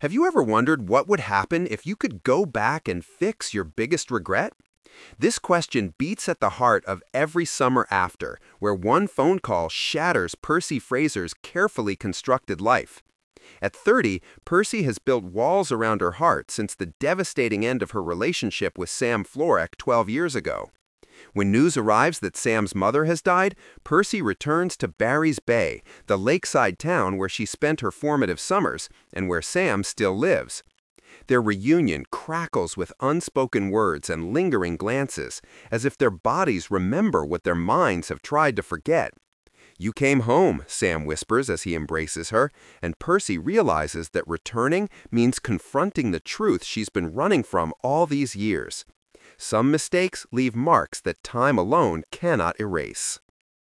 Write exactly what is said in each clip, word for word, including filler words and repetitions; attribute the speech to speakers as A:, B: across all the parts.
A: Have you ever wondered what would happen if you could go back and fix your biggest regret? This question beats at the heart of every summer after, where one phone call shatters Percy Fraser's carefully constructed life. At thirty, Percy has built walls around her heart since the devastating end of her relationship with Sam Florek twelve years ago. When news arrives that Sam's mother has died, Percy returns to Barry's Bay, the lakeside town where she spent her formative summers and where Sam still lives. Their reunion crackles with unspoken words and lingering glances, as if their bodies remember what their minds have tried to forget. "You came home," Sam whispers as he embraces her, and Percy realizes that returning means confronting the truth she's been running from all these years. Some mistakes leave marks that time alone cannot erase.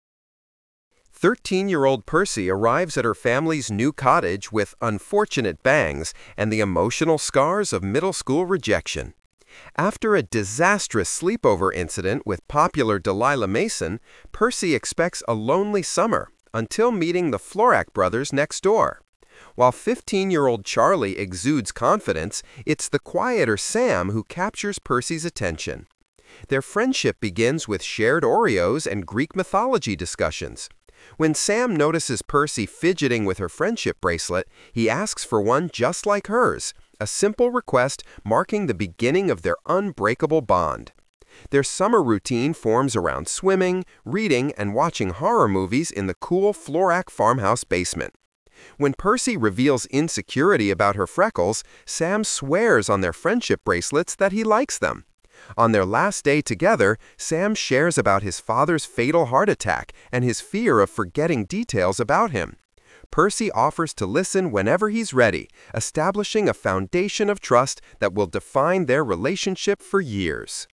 A: thirteen-year-old Percy arrives at her family's new cottage with unfortunate bangs and the emotional scars of middle school rejection. After a disastrous sleepover incident with popular Delilah Mason, Percy expects a lonely summer until meeting the Florek brothers next door. While fifteen-year-old Charlie exudes confidence, it's the quieter Sam who captures Percy's attention. Their friendship begins with shared Oreos and Greek mythology discussions. When Sam notices Percy fidgeting with her friendship bracelet, he asks for one just like hers, a simple request marking the beginning of their unbreakable bond. Their summer routine forms around swimming, reading, and watching horror movies in the cool Florek farmhouse basement. When Percy reveals insecurity about her freckles, Sam swears on their friendship bracelets that he likes them. On their last day together, Sam shares about his father's fatal heart attack and his fear of forgetting details about him. Percy offers to listen whenever he's ready, establishing a foundation of trust that will define their relationship for years.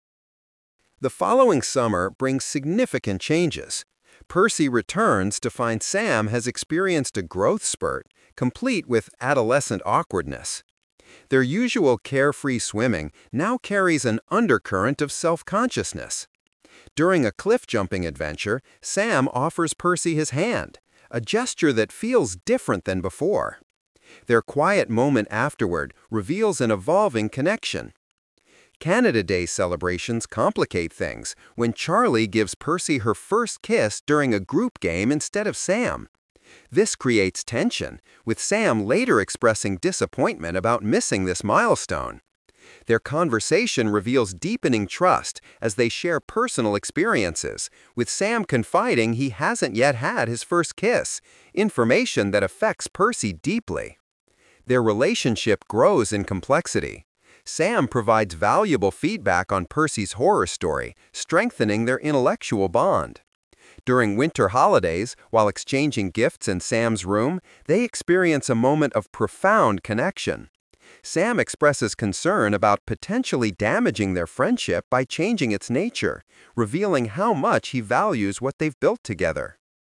A: The following summer brings significant changes. Percy returns to find Sam has experienced a growth spurt, complete with adolescent awkwardness. Their usual carefree swimming now carries an undercurrent of self-consciousness. During a cliff-jumping adventure, Sam offers Percy his hand, a gesture that feels different than before. Their quiet moment afterward reveals an evolving connection. Canada Day celebrations complicate things when Charlie gives Percy her first kiss during a group game instead of Sam. This creates tension, with Sam later expressing disappointment about missing this milestone. Their conversation reveals deepening trust as they share personal experiences, with Sam confiding he hasn't yet had his first kiss, information that affects Percy deeply. Their relationship grows in complexity. Sam provides valuable feedback on Percy's horror story, strengthening their intellectual bond. During winter holidays, while exchanging gifts in Sam's room, they experience a moment of profound connection. Sam expresses concern about potentially damaging their friendship by changing its nature, revealing how much he values what they've built together.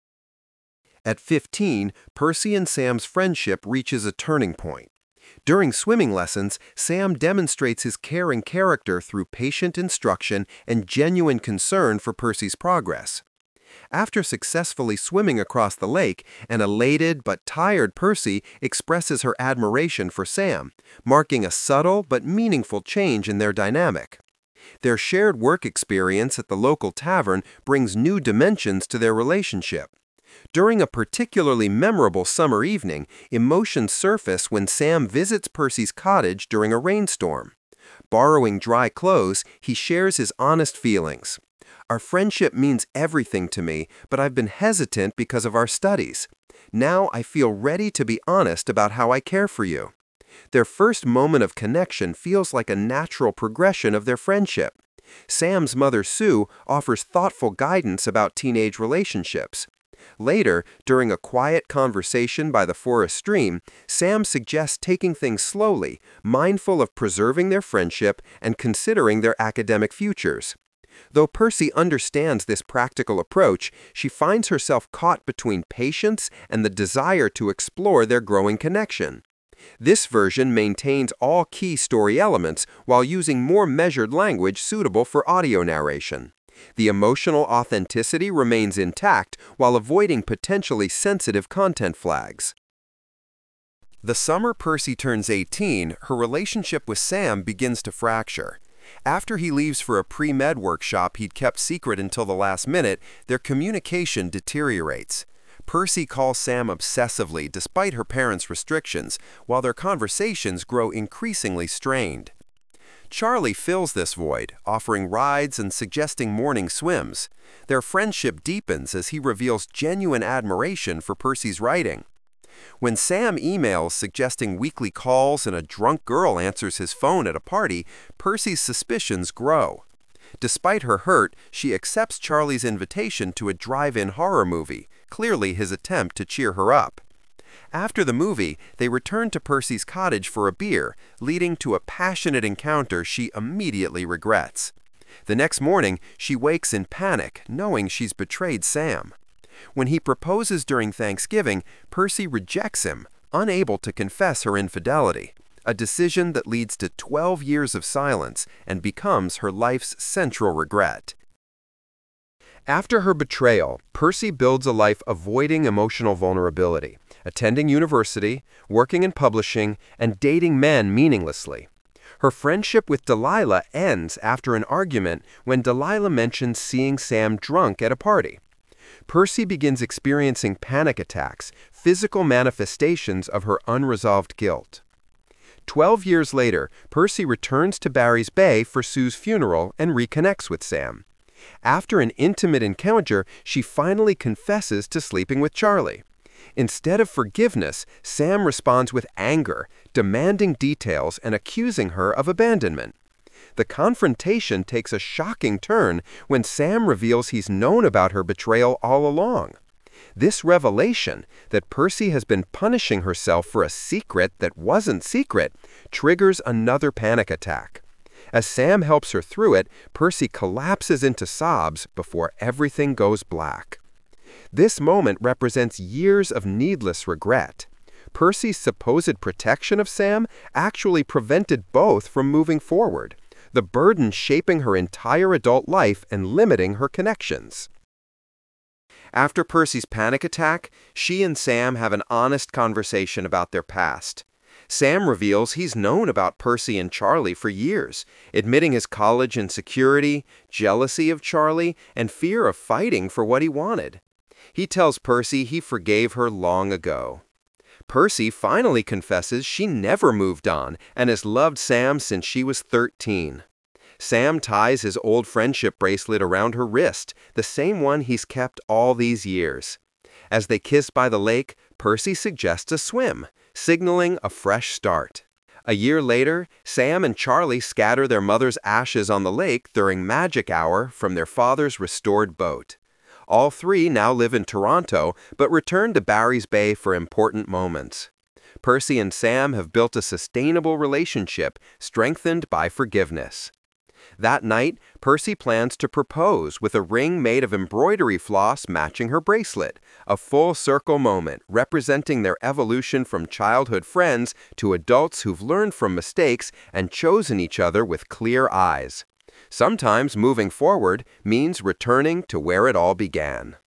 A: At fifteen, Percy and Sam's friendship reaches a turning point. During swimming lessons, Sam demonstrates his caring character through patient instruction and genuine concern for Percy's progress. After successfully swimming across the lake, an elated but tired Percy expresses her admiration for Sam, marking a subtle but meaningful change in their dynamic. Their shared work experience at the local tavern brings new dimensions to their relationship. During a particularly memorable summer evening, emotions surface when Sam visits Percy's cottage during a rainstorm. Borrowing dry clothes, he shares his honest feelings. "Our friendship means everything to me, but I've been hesitant because of our studies. Now I feel ready to be honest about how I care for you." Their first moment of connection feels like a natural progression of their friendship. Sam's mother, Sue, offers thoughtful guidance about teenage relationships. Later, during a quiet conversation by the forest stream, Sam suggests taking things slowly, mindful of preserving their friendship and considering their academic futures. Though Percy understands this practical approach, she finds herself caught between patience and the desire to explore their growing connection. This version maintains all key story elements while using more measured language suitable for audio narration. The emotional authenticity remains intact while avoiding potentially sensitive content flags. The summer Percy turns eighteen, her relationship with Sam begins to fracture. After he leaves for a pre-med workshop he'd kept secret until the last minute, their communication deteriorates. Percy calls Sam obsessively despite her parents' restrictions, while their conversations grow increasingly strained. Charlie fills this void, offering rides and suggesting morning swims. Their friendship deepens as he reveals genuine admiration for Percy's writing. When Sam emails suggesting weekly calls and a drunk girl answers his phone at a party, Percy's suspicions grow. Despite her hurt, she accepts Charlie's invitation to a drive-in horror movie, clearly his attempt to cheer her up. After the movie, they return to Percy's cottage for a beer, leading to a passionate encounter she immediately regrets. The next morning, she wakes in panic, knowing she's betrayed Sam. When he proposes during Thanksgiving, Percy rejects him, unable to confess her infidelity, a decision that leads to twelve years of silence and becomes her life's central regret. After her betrayal, Percy builds a life avoiding emotional vulnerability, attending university, working in publishing, and dating men meaninglessly. Her friendship with Delilah ends after an argument when Delilah mentions seeing Sam drunk at a party. Percy begins experiencing panic attacks, physical manifestations of her unresolved guilt. Twelve years later, Percy returns to Barry's Bay for Sue's funeral and reconnects with Sam. After an intimate encounter, she finally confesses to sleeping with Charlie. Instead of forgiveness, Sam responds with anger, demanding details and accusing her of abandonment. The confrontation takes a shocking turn when Sam reveals he's known about her betrayal all along. This revelation, that Percy has been punishing herself for a secret that wasn't secret, triggers another panic attack. As Sam helps her through it, Percy collapses into sobs before everything goes black. This moment represents years of needless regret. Percy's supposed protection of Sam actually prevented both from moving forward, the burden shaping her entire adult life and limiting her connections. After Percy's panic attack, she and Sam have an honest conversation about their past. Sam reveals he's known about Percy and Charlie for years, admitting his college insecurity, jealousy of Charlie, and fear of fighting for what he wanted. He tells Percy he forgave her long ago. Percy finally confesses she never moved on and has loved Sam since she was thirteen. Sam ties his old friendship bracelet around her wrist, the same one he's kept all these years. As they kiss by the lake, Percy suggests a swim, signaling a fresh start. A year later, Sam and Charlie scatter their mother's ashes on the lake during magic hour from their father's restored boat. All three now live in Toronto, but return to Barry's Bay for important moments. Percy and Sam have built a sustainable relationship, strengthened by forgiveness. That night, Percy plans to propose with a ring made of embroidery floss matching her bracelet, a full-circle moment representing their evolution from childhood friends to adults who've learned from mistakes and chosen each other with clear eyes. Sometimes moving forward means returning to where it all began.